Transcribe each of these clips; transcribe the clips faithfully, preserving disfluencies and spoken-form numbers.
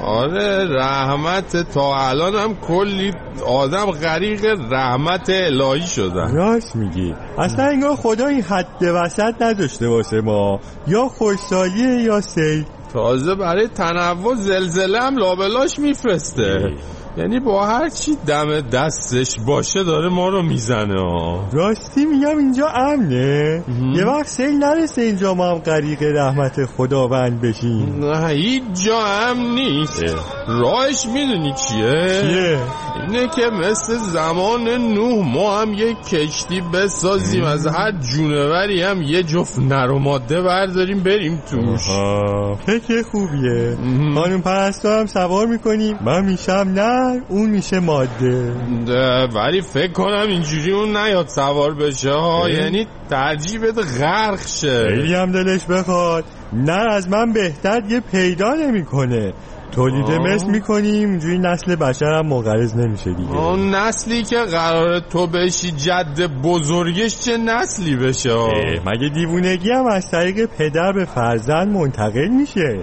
آره رحمت، تا الان هم کلی آدم غریق رحمت الهی شدن. راست میگی، اصلا انگار خدا این حد وسط نداشته واسه ما، یا خوشسالیه یا سیل. تازه برای تنوع زلزله هم لابلاش میفرسته، یعنی با هر چی دم دستش باشه داره ما رو میزنه. راستی میگم اینجا امنه؟ یه وقت سیل نرسه اینجا ما هم غریق رحمت خداوند بشیم. نه هیچ جا امن نیست. راهش میدونی چیه؟ چیه؟ اینه که مثل زمان نوح ما هم یه کشتی بسازیم، از هر جونوری هم یه جفت نر و ماده برداریم بریم توش. فکر خوبیه. خانم پرستار هم سوار میکنیم، من میشم نر، اون میشه ماده. ولی فکر کنم اینجوری اون نیاد سوار بشه ها، یعنی ترجیح بده غرق شه. خیلی هم دلش بخواد. نر از من بهتر یه پیدا نمیکنه، تولید مثل میکنیم، اینجوری نسل بشر هم منقرض نمیشه دیگه. اون نسلی که قراره تو بشی جد بزرگش چه نسلی بشه؟ مگه دیوونگی هم از طریق پدر به فرزند منتقل میشه؟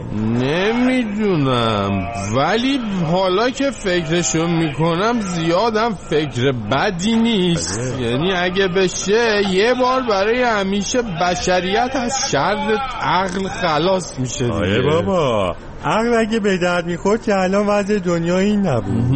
نمیدونم، ولی حالا که فکرشو میکنم زیادم فکر بدی نیست. آه. یعنی اگه بشه یه بار برای همیشه بشریت از شر عقل خلاص میشه دیگه. آره بابا، عقل اگه به درد میخورد که الان وضع دنیا این نبود.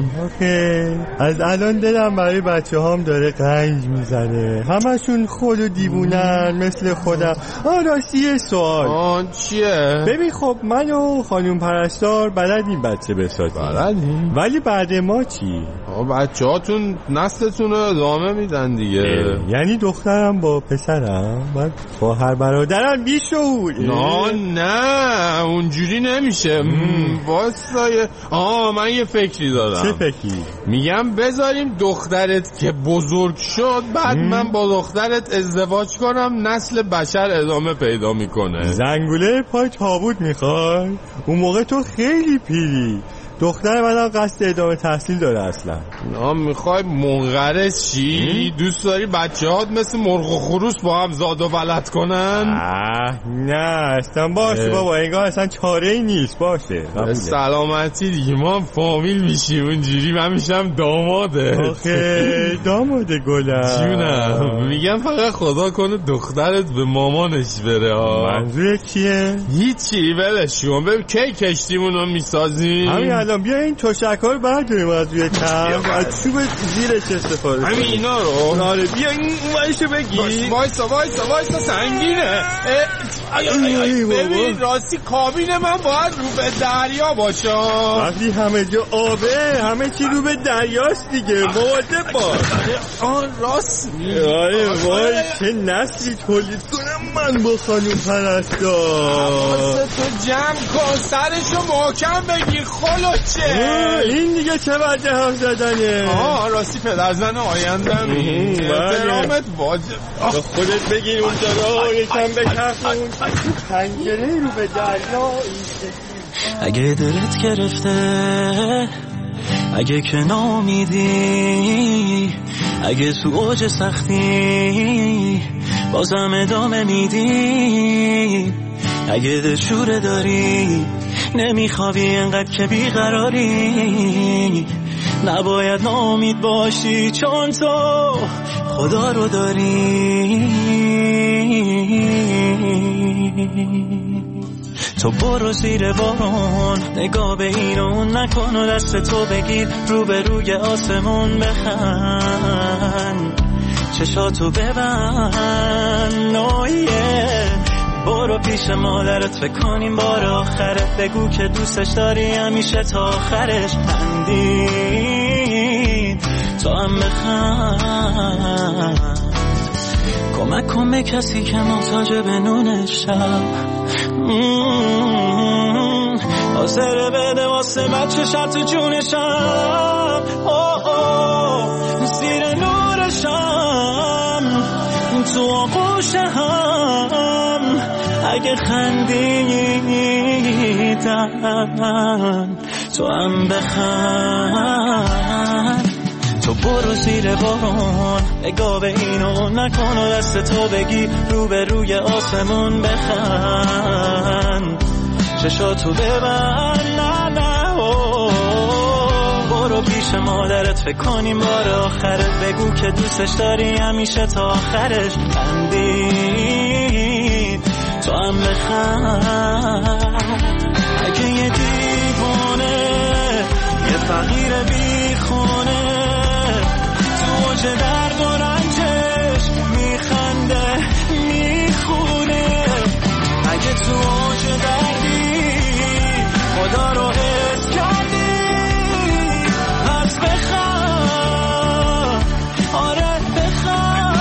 اوکی، از الان دلم برای بچه هام داره قنج میزنه، همشون خود و دیوونن مثل خودم. آه راستی سوال. آه چیه؟ ببین خب من و خانم پرستار بلدیم بچه بسازیم، بلدیم، ولی بعد ما چی؟ آه بچه هاتون نسلتون رو ادامه میدن دیگه. یعنی دخترم با پسرم، من با هر برادرم بیشعور. نه نه اونجوری نمیشه. واسه آه من یه فکری دارم. چه فکری؟ میگم بذاریم دخترت که بزرگ شد بعد ام. من با دخترت ازدواج کنم، نسل بشر ادامه پیدا میکنه. زنگوله پای تابوت میخوای؟ اون موقع تو خیلی پیری. دختر منم قصد ادامه تحصیل داره اصلا. نه میخوای منقرض شی؟ دوست داری بچه هات مثل مرغ و خروس با هم زاد و ولد کنن؟ آه نه اصلا باشه بابا، انگار اصلا چاره ای نیست. باشه سلامتی دیگه، ما هم فامیل میشیم اونجوری، من میشم داماده. آخه داماده گلم جونم. میگم فقط خدا کنه دخترت به مامانش بره. منظورت چیه؟ هیچی ولش کن. ببین کی کشتیمونو میسازیم؟ همین الان. بیا این تشک‌ها رو برداریم از روی کم، از چوب زیرش استفاده کنیم. همین اینا رو؟ آره بیا این اونورشو بگیر. وایسا وایسا وایسا سنگینه. آی آی آی ببین راستی کابین من باید رو به دریا باشه. وقتی همه جا آبه همه چی رو به دریاست دیگه، مواظب باش. آن راست میگی. آره وای چه نسلی تولید کنم من با خانم پرستار. واسه تو جمع کن، سرشو محکم بگیر خلوچه. این دیگه چه وجه هم زدنه؟ آه راستی پدرزن آیندم احترامت واجب. خودت بگیر اونجا رو یکم بکرخون پنجره رو به دریا. اگه دلت گرفته، اگه که نامیدی، اگه تو اوج سختی بازم ادامه میدی، اگه دلشوره داری نمیخوابی انقدر که بیقراری، نباید ناامید باشی چون تو خدا رو داری. تو برو زیر بارون، نگاه به این و اون نکن و دست تو بگیر رو به روی آسمون بخند، چشاتو ببند نویه. برو پیش مادرت فکر کنیم بار آخرت، بگو که دوستش داری همیشه تا آخرش. خندید تو هم بخند، کمک کن به کسی که محتاج به نون شب، حاضر بده واسه بچه شب تو جونشم. زیر نورشم تو آغوش هم، اگه خندیدن تو هم بخند. تو برو زیر بارون، نگاه به اینو نکن و دست تو بگی رو به روی آسمون بخند، چشاتو ببند نه نه پیش مادرت فکر کنیم بار آخرت، بگو که دوستش داری همیشه تا آخرش. خندی تو هم بخند، اگه یه دیوانه یه فقیر بی خونه تو اوج درد و رنجش میخنده میخونه، اگه تو اوج دردی خدا رو حس کردی پس بخند، آره بخند.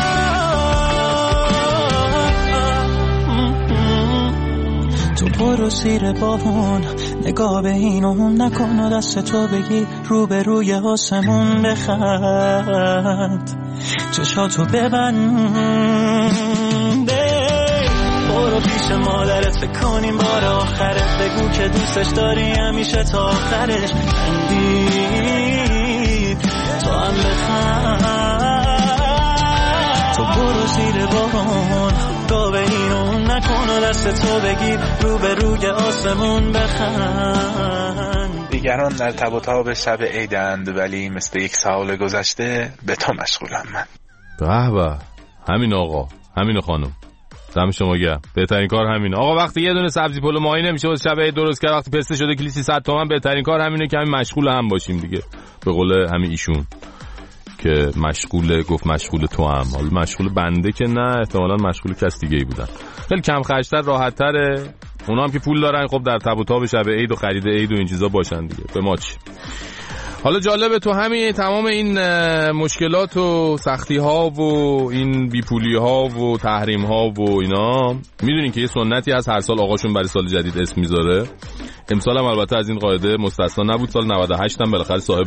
تو برو زیر بارون نگاه به این و اون نکن و دست تو بگیر رو به روی آسمون بخند، چشاتو ببند، برو پیش مادرت فکر کنیم بار آخرت، بگو که دوستش داری همیشه تا آخرش. خندی تو هم بخند، تو برو زیر بارون نگاه به این و اون نکن و دست تو بگیر رو به روی آسمون بخند. دیگران در تب و تاب شب عیدند، ولی مثل یک سال گذشته به تو مشغولم من. به به، همین آقا، همین خانم، دم شما گرم. بهترین کار همینه آقا. وقتی یه دونه سبزی پلو ماهی نمیشه واسه شب عید درست کرد، وقتی پسته شده کلی سیصد تومن، بهترین کار همینه که همین مشغول هم باشیم دیگه. به قول همین ایشون که مشغول گفت مشغول تو هم، حالا مشغول بنده که نه، احتمالاً مشغول کس دیگه‌ای بودن. خیلی کم خرج‌تر، راحت‌تره. اونا هم که پول دارن خب در تب و تاب شب عید و خرید عید و این چیزا باشن دیگه. به ما چی؟ حالا جالبه تو همین تمام این مشکلات و سختی ها و این بیپولی ها و تحریم ها و اینا، میدونین که یه سنتی از هر سال آقاشون برای سال جدید اسم میذاره. امسال هم البته از این قاعده مستثنا نبود. سال نود و هشت هم بالاخره صاحب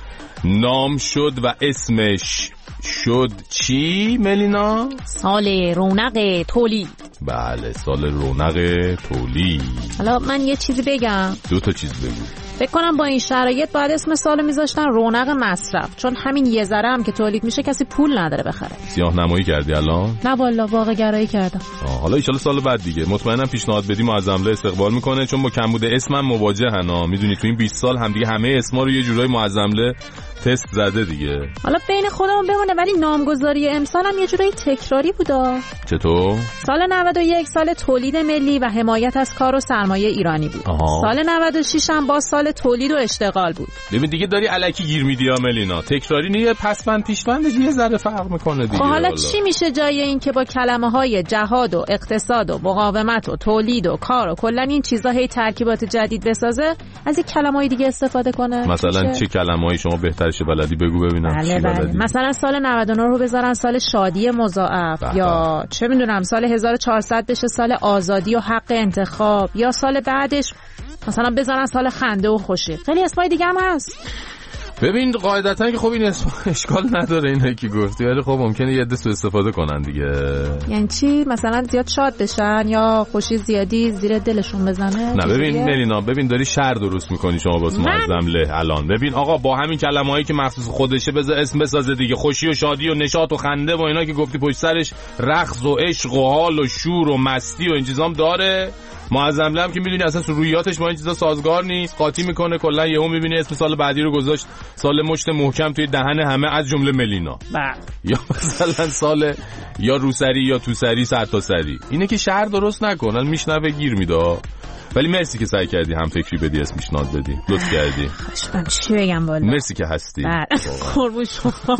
نام شد و اسمش شد چی ملینا؟ سال رونق تولید. بله، سال رونق تولید. حالا من یه چیزی بگم. دو تا چیز بگو. فکر کنم با این شرایط باید اسم سالو میذاشتن رونق مصرف، چون همین یه ذره هم که تولید میشه کسی پول نداره بخره. سیاه نمایی کردی الان؟ نه والا، واقع گرایی کردم. آه، حالا ان شاءالله سال بعد دیگه مطمئنم پیشنهاد بدی معظمله استقبال میکنه، چون با کمبود اسمم مواجهن. میدونی تو این بیست سال هم دیگه همه اسما رو یه جورای معظمله تست زده دیگه. حالا بین خودمون بمونه، ولی نامگذاری امسال هم یه جورایی تکراری بودا. چطور؟ سال نود و یک سال تولید ملی و حمایت از کار و سرمایه ایرانی بود. آها. سال نود و شش هم با سال تولید و اشتغال بود. ببین دیگه داری الکی گیر میدی یا ملینا. تکراری نیه، پسوند پیشوندش یه ذره فرق میکنه دیگه. حالا, حالا چی میشه جای این که با کلمه های جهاد و اقتصاد و مقاومت و تولید و کار و کلا این چیزا هی ترکیبات جدید بسازه، از این کلمه‌های دیگه استفاده کنه؟ مثلا چه کلمه‌ای شما بهترش بلدی بگو ببینم. بله بله. مثلا سال نود و نه رو بذارن سال شادی مضاعف، یا چه میدونم سال هزار و چهارصد بشه سال آزادی و حق انتخاب، یا سال بعدش مثلا بذارن سال خنده و خوشی. خیلی اسمای دیگه هم هست. ببین قاعدتا که خب این اسم اشکال نداره اینایی که گفتی، ولی خب ممکنه یه عده سوء استفاده کنن دیگه. یعنی چی؟ مثلا زیاد شاد بشن یا خوشی زیادی زیر دلشون بزنه؟ نه ببین ملینا، ببین داری شر درست میکنی شما واسه معظمله الان. ببین آقا با همین کلمه‌ای که مخصوص خودشه بذار اسم بسازه دیگه. خوشی و شادی و نشاط و خنده و اینا که گفتی پشت سرش رقص و عشق و حال و شور و مستی و این چیزام داره. معظمله هم که میدونی اصلا رویاتش با این چیزا سازگار نیست، قاطی میکنه. کلا یهو میبینی اسم سال بعدی رو گذاشت سال مشت محکم توی دهن همه از جمله ملینا. بله. یا مثلا سال یا روسری یا توسری سرتاسری. اینه که شهر درست نکنن، میشنوه گیر میده. ولی مرسی که سعی کردی هم فکری بدی، اسم پیشنهاد بدی، لطف کردی. خوشم چی بگم والا. مرسی که هستی. قربون شما.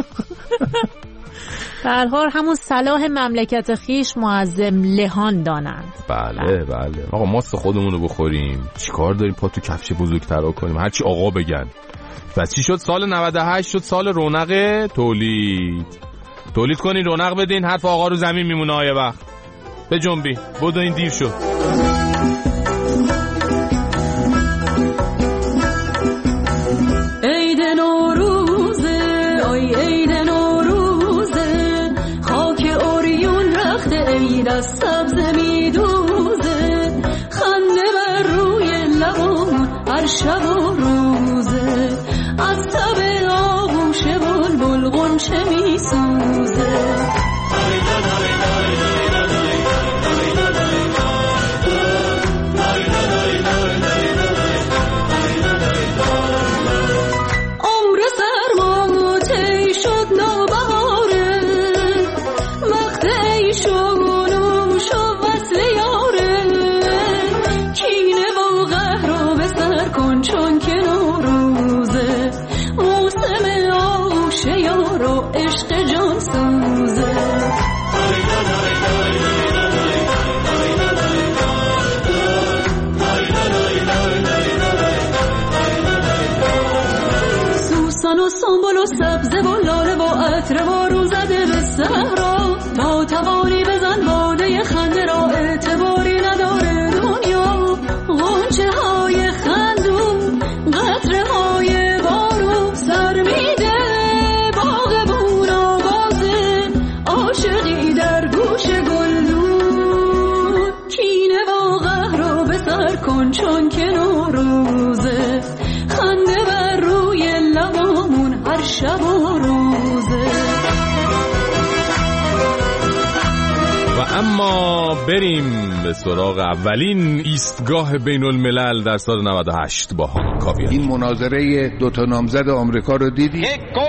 در حال همون صلاح مملکت خیش معظم لهان دانند. بله بله. آقا ماست خودمون رو بخوریم، چیکار داریم پا تو کفش بزرگترا کنیم، هرچی آقا بگن. پس چی شد؟ سال نود و هشت شد سال رونق تولید. تولید کنین، رونق بدین، حرف آقا رو زمین میمونه. آیه وقت به جنبی بدو، این دیر شد. عید نوروزه، آی عید نوروزه، خاک اوریون رخت عید از سبز میدوزه، خنده بر روی لبم هر شب و روزه، از تب آغوش بلبل غنچه میسوزه. عمر و سبزه و لاله و عطر بارون زده به صحرا تا توانی بزن باده خنده را اعتباری نداره دنیا غنچه های خندون قطره های بارون سر میده باغ بون آوازه عاشقی در گوش گلدون کینه و قهر رو به سر کن چون که نوروزه خنده بر روی لبامون هر شب و روزه. و اما بریم به سراغ اولین ایستگاه بین الملل در سال نود و هشت با هانا کاویانی. این مناظره دو تا نامزد آمریکا رو دیدی؟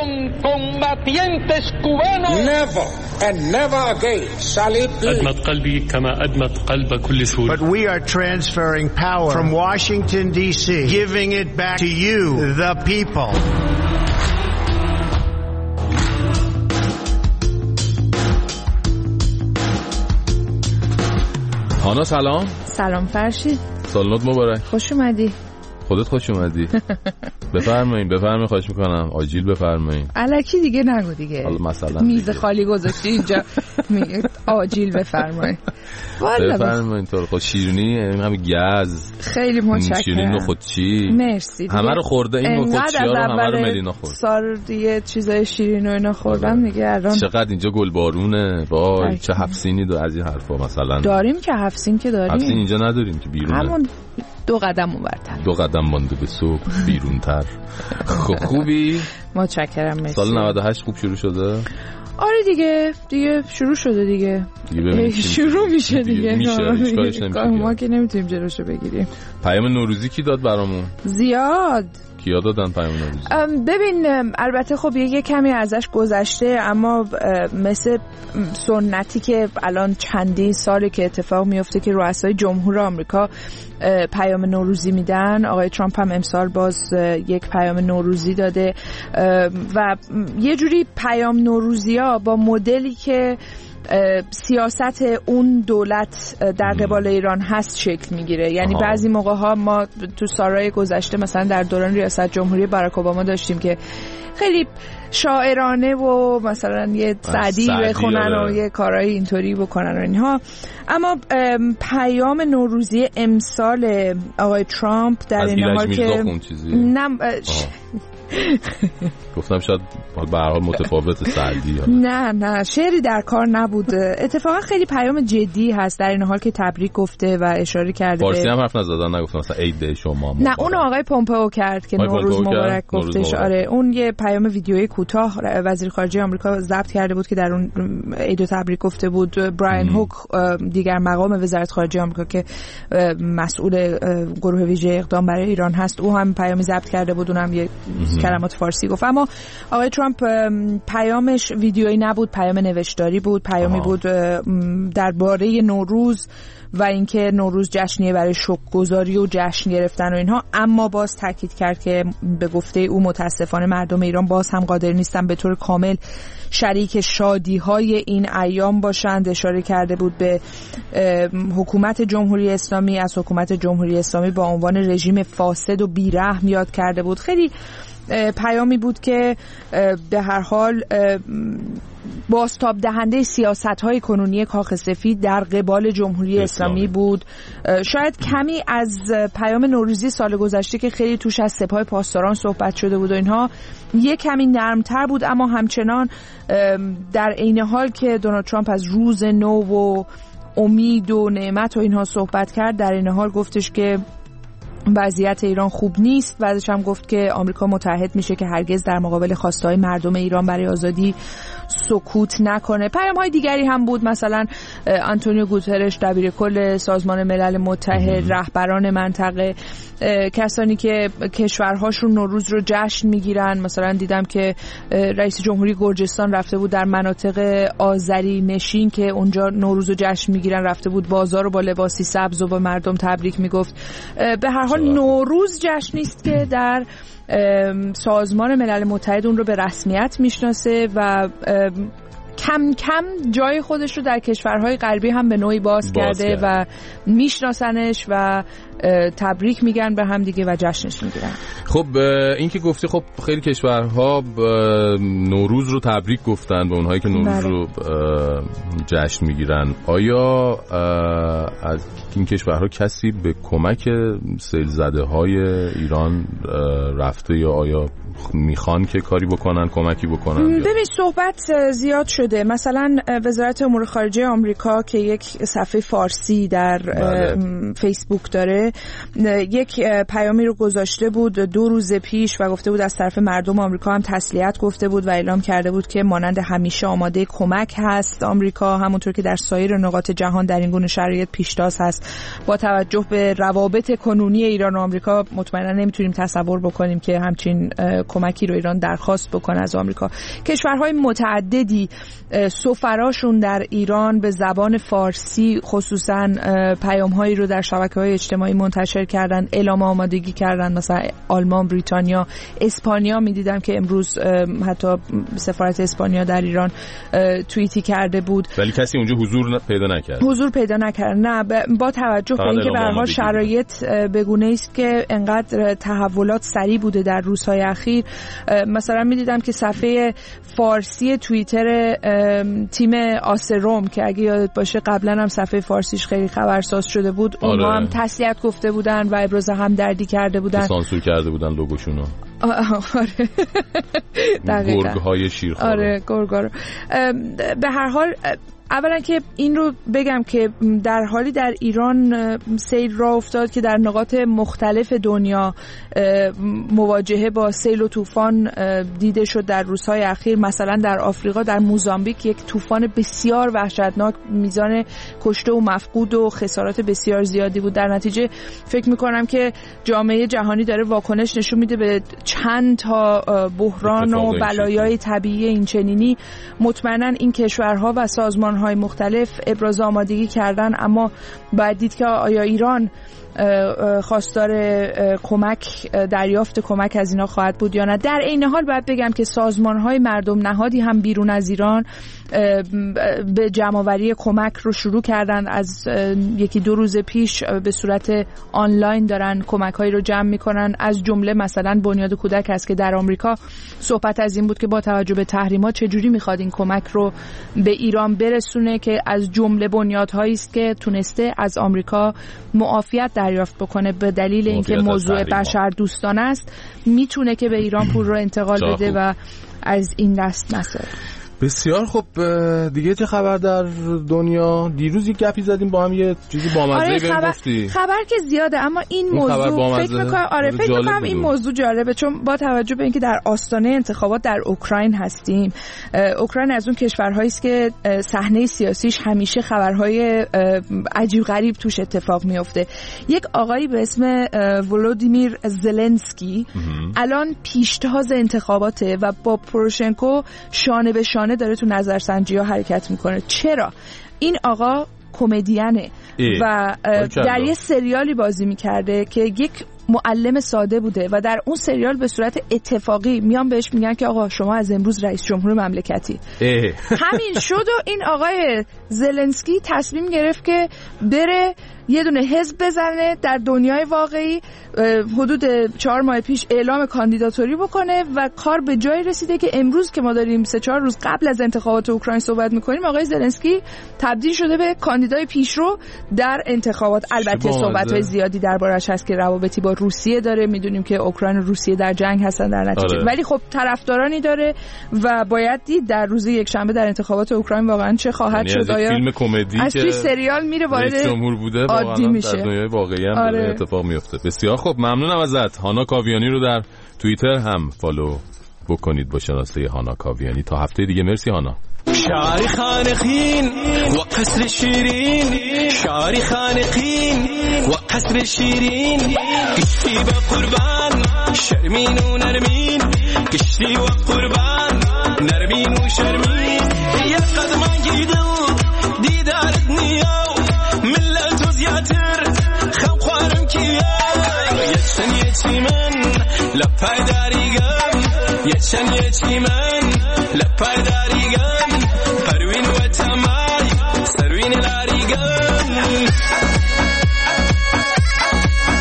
Never and never again shall it be. أدمت قلبي كما أدمت قلب كل سوري. But we are transferring power from Washington D C, giving it back to you, the people. هانا سلام. سلام فرشید. سالنوت مبارک. خوش اومدی. خودت خوش اومدی. بفرمایید بفرمایید خواهش میکنم آجیل بفرمایید. الکی دیگه نگو دیگه. حالا مثلا میز خالی گذاشتی اینجا آجیل بفرمایید. والا بفرمایید تو خود شیرینی همین گز. خیلی متشکرم. شیرین و خودچی. مرسی. همه رو خورده این خودچیا رو همه رو ملینا خورد. سال دیگه چیزای شیرین و اینا خوردم دیگه الان. چقدر اینجا گلبارونه. وای چه حفسینی دو از این حرفا مثلا. داریم که حفسین که داریم. حفسین اینجا نداریم که بیرونه. همون دو قدم اونورتر. دو قدم مانده به صبح بیرونتر. خب خوبی؟ متشکرم مرسی. سال نود و هشت خوب شروع شده؟ آره دیگه دیگه شروع شده دیگه. دیگه شروع میشه دیگه. میشه اشکالش نمیشه. ما که نمیتونیم جلوشو بگیریم. پیام نوروزی کی داد برامون؟ زیاد. کیا دادن پیام نوروزی؟ ببین البته خب یه کمی ازش گذشته اما مثل سنتی که الان چندین ساله که اتفاق میفته که رؤسای جمهور آمریکا پیام نوروزی میدن. آقای ترامپ هم امسال باز یک پیام نوروزی داده و یه جوری پیام نوروزی ها با مدلی که سیاست اون دولت در قبال ایران هست شکل میگیره. یعنی آها. بعضی موقع ها ما تو سالهای گذشته مثلا در دوران ریاست جمهوری باراک اوباما داشتیم که خیلی شاعرانه و مثلا یه سعدی بخونن و یه کارهای اینطوری بکنن و اینها. اما پیام نوروزی امسال آقای ترامپ در این حال که نم گفتم شاید به هر حال متفاوت سعدی. نه نه شعری در کار نبود. اتفاقا خیلی پیام جدی هست در این حال که تبریک گفته و اشاره کرده. فارسی هم حرف نزدن نگفتم مثلا عید شما. نه اون آقای پومپئو کرد که نوروز مبارک گفتش. آره اون یه پیام ویدیویی کوتاه وزیر خارجه آمریکا ضبط کرده بود که در اون عید و تبریک گفته بود. براین هوک دیگر مقام وزارت خارجه آمریکا که مسئول گروه ویژه اقدام برای ایران هست او هم پیامی ضبط کرده بود. اونم یه کلمات فارسی گفت. اما آقای ترامپ پیامش ویدیویی نبود، پیام نوشتاری بود، پیامی بود درباره نوروز و اینکه نوروز جشنیه برای شکرگزاری و جشن گرفتن و اینها. اما باز تاکید کرد که به گفته او متاسفانه مردم ایران باز هم قادر نیستن به طور کامل شریک شادی‌های این ایام باشند. اشاره کرده بود به حکومت جمهوری اسلامی، از حکومت جمهوری اسلامی با عنوان رژیم فاسد و بی‌رحم یاد کرده بود. خیلی پیامی بود که به هر حال بازتاب دهنده سیاست‌های کنونی کاخ سفید در قبال جمهوری اسلامی بود. شاید کمی از پیام نوروزی سال گذشته که خیلی توش از سپاه پاسداران صحبت شده بود و اینها یک کمی نرمتر بود، اما همچنان در عین حال که دونالد ترامپ از روز نو و امید و نعمت و اینها صحبت کرد، در این حال گفتش که وضعیت ایران خوب نیست. بعدش هم گفت که آمریکا متحد میشه که هرگز در مقابل خواستهای مردم ایران برای آزادی سکوت نکنه. پیام‌های دیگری هم بود، مثلا آنتونیو گوترش دبیر کل سازمان ملل متحد، رهبران منطقه، کسانی که کشورهاشون نوروز رو جشن میگیرن. مثلا دیدم که رئیس جمهوری گرجستان رفته بود در مناطق آذری نشین که اونجا نوروز رو جشن میگیرن، رفته بود بازار رو با لباسی سبز و با مردم تبریک میگفت. به هر حال نوروز جشنی است که در سازمان ملل متحد اون رو به رسمیت میشناسه و کم کم جای خودش رو در کشورهای غربی هم به نوعی باز, باز کرده کرد. و میشناسنش و تبریک میگن به هم دیگه و جشنش میگیرن. خب این که گفتی خب خیلی کشورها نوروز رو تبریک گفتن به اونهایی که نوروز بله. رو جشن میگیرن. آیا از این کشورها کسی به کمک سیل زده های ایران رفته یا آیا میخوان که کاری بکنن، کمکی بکنن؟ ببین صحبت زیاد شده. مثلا وزارت امور خارجه آمریکا که یک صفحه فارسی در بله. فیسبوک داره یک پیامی رو گذاشته بود دو روز پیش و گفته بود از طرف مردم آمریکا هم تسلیت گفته بود و اعلام کرده بود که مانند همیشه آماده کمک هست آمریکا، همونطور که در سایر نقاط جهان در این گونه شرایط پیشتاز هست. با توجه به روابط کنونی ایران و آمریکا مطمئنا نمیتونیم تصور بکنیم که همچین کمکی رو ایران درخواست بکنه از آمریکا. کشورهای متعددی سفراشون در ایران به زبان فارسی خصوصا پیام‌هایی رو در شبکه‌های اجتماعی منتشر کردن، اعلام آمادگی کردن. مثلا آلمان، بریتانیا، اسپانیا می‌دیدم که امروز حتی سفارت اسپانیا در ایران توییتی کرده بود، ولی کسی اونجا حضور پیدا نکرد. حضور پیدا نکرد. نه با توجه به اینکه به هر حال شرایط به گونه‌ای است که انقدر تحولات سریع بوده در روزهای اخیر، مثلا می‌دیدم که صفحه فارسی توییتر تیم آسروم که اگه یادت باشه قبلا هم صفحه فارسیش خیلی خبرساز شده بود، آره. اونها هم تسلیت گفته بودن و ابراز همدردی کرده بودن، سانسور کرده بودن لوگوشونو. آره دقیقاً گرگ‌های شیرخوار. آره گرگا رو. به هر حال اولا که این رو بگم که در حالی در ایران سیل را افتاد که در نقاط مختلف دنیا مواجهه با سیل و طوفان دیده شد در روزهای اخیر. مثلا در آفریقا در موزامبیک یک طوفان بسیار وحشتناک، میزان کشته و مفقود و خسارات بسیار زیادی بود. در نتیجه فکر میکنم که جامعه جهانی داره واکنش نشون میده به چند تا بحران و بلایای طبیعی اینچنینی. مطمئنا این کشورها و سازمان های مختلف ابراز آمادگی کردن، اما باید دید که آیا ایران خواستار کمک، دریافت کمک از اینا خواهد بود یا نه. در این حال باید بگم که سازمان های مردم نهادی هم بیرون از ایران به جمع‌آوری کمک رو شروع کردن. از یکی دو روز پیش به صورت آنلاین دارن کمک هایی رو جمع میکنن. از جمله مثلا بنیاد کودک هست که در آمریکا صحبت از این بود که با توجه به تحریمات چجوری میخواد این کمک رو به ایران برسونه، که از جمله بنیادهایی است که تونسته از آمریکا معافیت دریافت بکنه به دلیل اینکه موضوع بشر دوستانه است، میتونه که به ایران پول رو انتقال بده و از این دست نسازه. بسیار خب. دیگه چه خبر در دنیا؟ دیروز یک گپی زدیم با هم، یه چیزی بامزه آره بهم خبر... گفتی. خبر که زیاده، اما این موضوع فکر می‌کنم آره فکر می‌کنم این موضوع جالبه، چون با توجه به اینکه در آستانه انتخابات در اوکراین هستیم. اوکراین از اون کشورهایی است که صحنه سیاسیش همیشه خبرهای عجیب غریب توش اتفاق میفته. یک آقایی به اسم ولودیمیر زلنسکی الان پیشتاز انتخاباته و با پوروشنکو شانه به شانه داره تو نظرسنجی‌ها حرکت میکنه. چرا؟ این آقا کمدینه و در یه سریالی بازی میکرده که یک معلم ساده بوده و در اون سریال به صورت اتفاقی میان بهش میگن که آقا شما از امروز رئیس جمهور مملکتی. همین شد و این آقای زلنسکی تصمیم گرفت که بره یه دونه حزب بزنه در دنیای واقعی. حدود چهار ماه پیش اعلام کاندیداتوری بکنه و کار به جایی رسیده که امروز که ما داریم سه چهار روز قبل از انتخابات اوکراین صحبت میکنیم، آقای زلنسکی تبدیل شده به کاندیدای پیشرو در انتخابات. البته صحبت‌های زیادی دربارش هست که روابطی با روسیه داره، میدونیم که اوکراین و روسیه در جنگ هستن در نتیجه. آره. ولی خب طرفدارانی داره و باید دید در روز یکشنبه در انتخابات اوکراین واقعا چه خواهد شد. آیا فیلم کمدی از توی سریال میره وارد جمهور بوده عادی میشه، در دنیای واقعی هم آره. اتفاق میفته. بسیار خب، ممنونم ازت. هانا کاویانی رو در توییتر هم فالو بکنید با شناسه هانا کاویانی. تا هفته دیگه. مرسی هانا. شعری خانقین و قصر شیرین، شعری خانقین و قصر شیرین، گشتی با قربان شرمین و نرمین، گشتی و قربان نرمین و شرمین، یا قدمان گیدو دیدارت نیاو ملت و زیاتر خم خوارم کیا، یچن یچی من لپای داریگم، یچن یچی من لپای داریگم، پروین و تمای سروین لاریگم.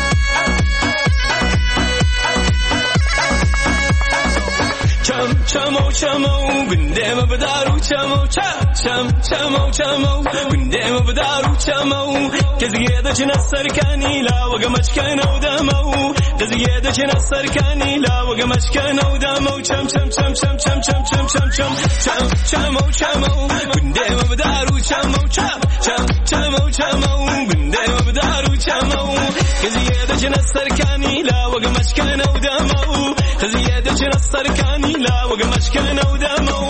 چمو چمو گندم بدارو چمو چم چم چمو چمو گندم بدارو چمو كزيادة جنسر كاني لا وقمش كان ودمو كزيادة جنسر كاني لا وقمش كان ودمو چم چم چم چم چم چم چم چم چم چم چمو چمو گندم بدارو چمو چم چم چمو چمو گندم بدارو چمو كزيادة جنسر كاني لا وقمش كان ودمو كزيادة جنسر كاني لا وقمش كان ودمو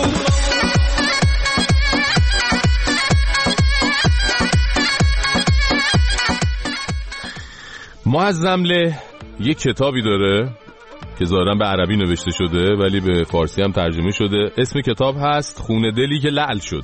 معظمله یک کتابی داره که ظاهراً به عربی نوشته شده ولی به فارسی هم ترجمه شده. اسم کتاب هست خون دلی که لعل شد.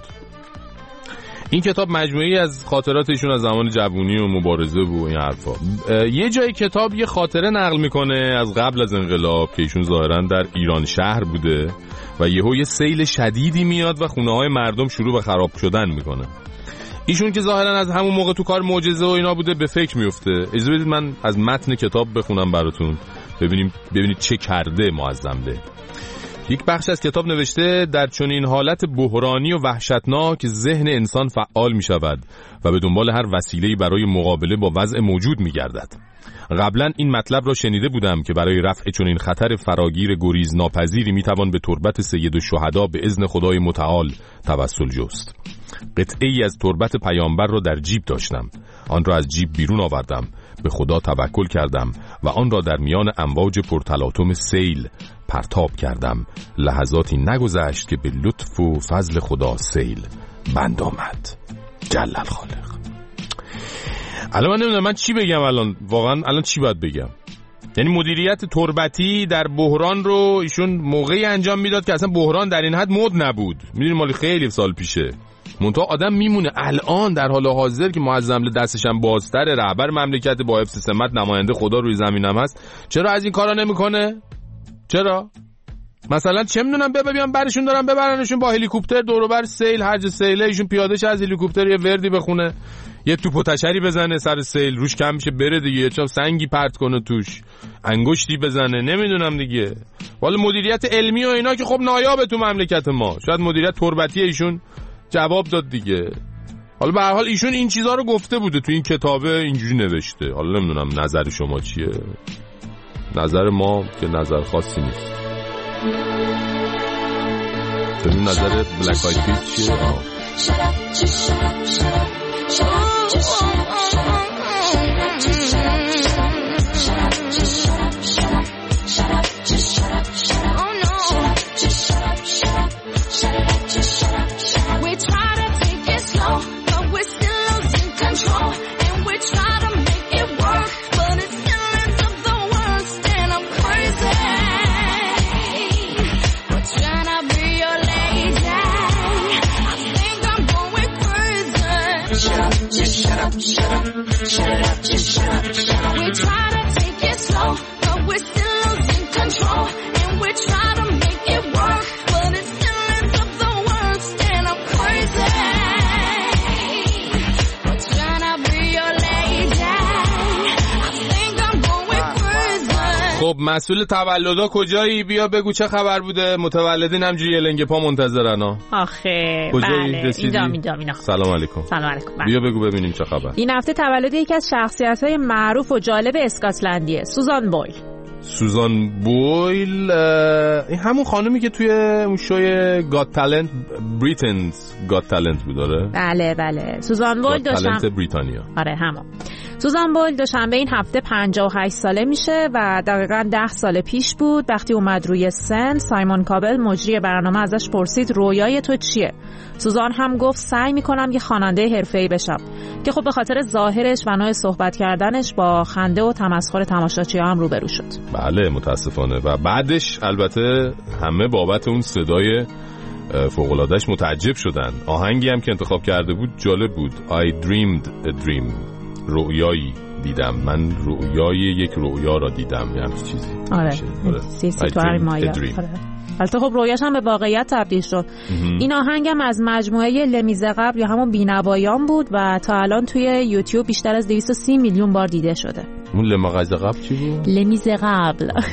این کتاب مجموعه‌ای از خاطرات ایشون از زمان جوانی و مبارزه و این حرفا. یه جای کتاب یه خاطره نقل میکنه از قبل از انقلاب که ایشون ظاهراً در ایران شهر بوده و یهو یه سیل شدیدی میاد و خونه‌های مردم شروع به خراب شدن میکنه. ایشون که ظاهرا از همون موقع تو کار معجزه و اینا بوده به فکر میفته. اجازه بدید من از متن کتاب بخونم براتون ببینیم ببینید چه کرده معظمله. یک بخش از کتاب نوشته در چنین حالت بحرانی و وحشتناک ذهن انسان فعال می شود و به دنبال هر وسیله‌ای برای مقابله با وضع موجود می گردد. قبلا این مطلب را شنیده بودم که برای رفع چنین خطر فراگیر گریز ناپذیری می توان به تربت سید الشهدا به اذن خدای متعال توسل جست. قطعه‌ای از تربت پیامبر را در جیب داشتم. آن را از جیب بیرون آوردم، به خدا توکل کردم و آن را در میان امواج پرتلاطم سیل پرتاب کردم. لحظاتی نگذشت که به لطف و فضل خدا سیل بند آمد. جل الخالق. الان من نمیدونم من چی بگم الان، واقعا الان چی باید بگم. یعنی مدیریت تربتی در بحران رو ایشون موقعی انجام میداد که اصلا بحران در این حد مد نبود. میدونی مالی خیلی سال پیشه. منتها آدم میمونه الان در حال حاضر که معظمله دستش هم بازتره، رهبر مملکت با حفظ سمت، نماینده خدا روی زمین هم هست، چرا از این کارا نمیکنه؟ چرا؟ مثلا چه میدونم ببینم برشون دارن ببرنشون با هلیکوپتر دور و بر سیل، هر جا سیله ایشون پیاده شه از هلیکوپتر یه وردی بخونه، یه توپ و تشری بزنه سر سیل، روش کم میشه بره دیگه، چون سنگی پرت کنه توش، انگشتی بزنه، نمیدونم دیگه. والا مدیریت علمی و اینا که خب نایابه تو مملکت ما. شاید مدیریت تربتی ایشون جواب داد دیگه. حالا به هر حال ایشون این چیزا رو گفته بوده تو این کتابه، اینجوری نوشته. حالا نمیدونم نظر شما چیه. نظر ما که نظر خاصی نیست. ببین نظر بلک آید پیس چیه؟ خب مسئول تولدا کجایی؟ بیا بگو چه خبر بوده؟ متولدین همجوری لنگ پا منتظرن ها. آخه بله اینجا میدام اینا. سلام علیکم. سلام علیکم. بیا بگو ببینیم چه خبر. این هفته تولد یکی از شخصیت‌های معروف و جالب اسکاتلندیه، سوزان بویل. سوزان بویل این همون خانومی که توی اون شوی گات تالنت بریتنز گات تالنت بود داره؟ بله بله. سوزان بویل تالنت بریتانیا. آره همون. سوزان بویل دوشنبه این هفته پنجاه و هشت ساله میشه و دقیقاً ده سال پیش بود وقتی اومد روی سن. سایمون کابل مجری برنامه ازش پرسید رویای تو چیه؟ سوزان هم گفت سعی میکنم یه خواننده حرفه‌ای بشم، که خب به خاطر ظاهرش و نوع صحبت کردنش با خنده و تمسخر تماشاچی‌ها هم روبرو شد. بله متاسفانه. و بعدش البته همه بابت اون صدای فوق‌العاده‌اش متعجب شدن. آهنگی هم که انتخاب کرده بود جالب بود. I dreamed a dream. رؤیایی دیدم، من رؤیای یک رؤیا را دیدم، یه همچین چیزی. آره سی سی تو هر مایا. البته خب رویاش هم به واقعیت تبدیل شد. این آهنگ هم از مجموعه لمیز قبل یا همون بینوایان بود و تا الان توی یوتیوب بیشتر از دویست و سی میلیون بار دیده شده. اون لمیز قبل چی بود؟ لمیز قبل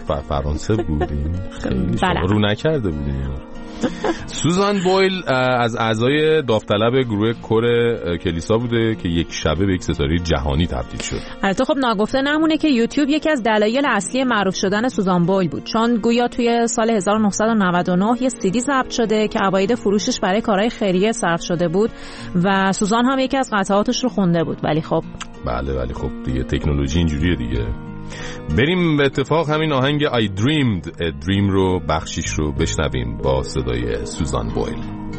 فرانسه بودیم، خیلی شما رو نکرده بودیم. سوزان بویل از اعضای داوطلب گروه کور کلیسا بوده که یک شبه به یک ستاره جهانی تبدیل شد. البته خب ناگفته نمونه که یوتیوب یکی از دلایل اصلی معروف شدن سوزان بویل بود، چون گویا توی سال هزار و نهصد و نود و نه یه سیدی ضبط شده که عواید فروشش برای کارهای خیریه صرف شده بود و سوزان هم یکی از قطعاتش رو خونده بود. ولی خب بله ولی خب دیگه تکنولوژی اینجوریه دیگه. بریم به اتفاق همین آهنگ I Dreamed a Dream رو بخشیش رو بشنویم با صدای سوزان بویل.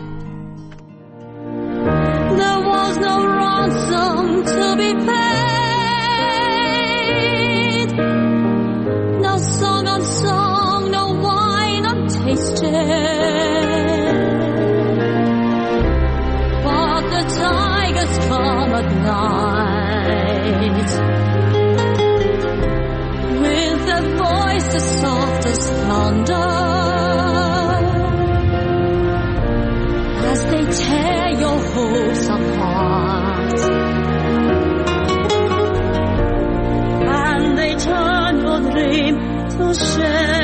There was no ransom to be paid, no song unsung, no wine untasted, but the tigers come at night with their voices soft as thunder, as they tear your hopes apart, and they turn your dream to shame.